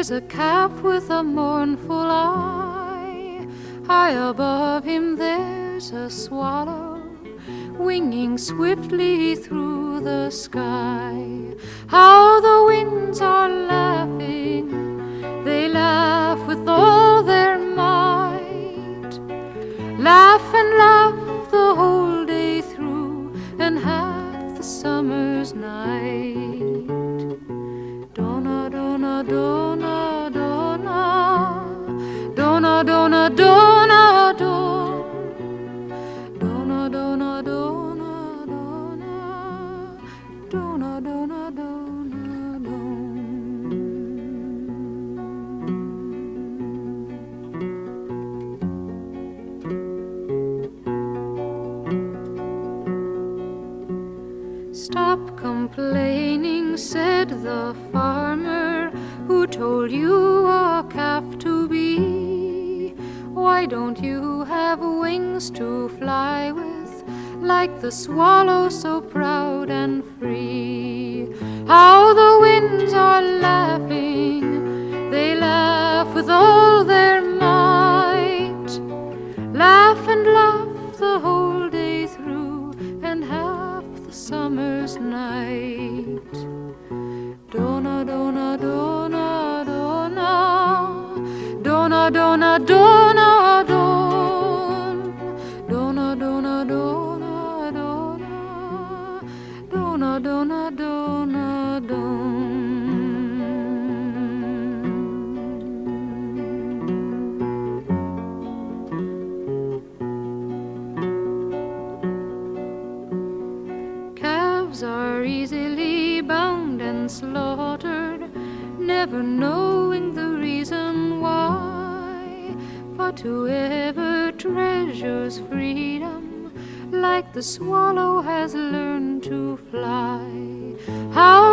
There's a calf with a mournful eye. High above him there's a swallow, winging swiftly through the sky. How the winds are laughing, they laugh with all their might. Laugh and laugh the whole day through, and half the summer's night. Donna, donna, donna, donna, donna, donna, donna, donna, donna, donna, donna, donna, donna, donna, donna. Stop complaining, said the farmer who told you a calf to be. Why don't you have wings to fly with, like the swallow so proud and free? How the winds are laughing, they laugh with all their might. Laugh and laugh the whole day through, and half the summer's night. Donna, donna, donna, donna, donna, donna, donna, donna, donna, donna, donna, donna, donna, donna. Calves are easily bound and slaughtered, never knowing the reason why. But whoever treasures freedom, like the swallow has learned to fly. How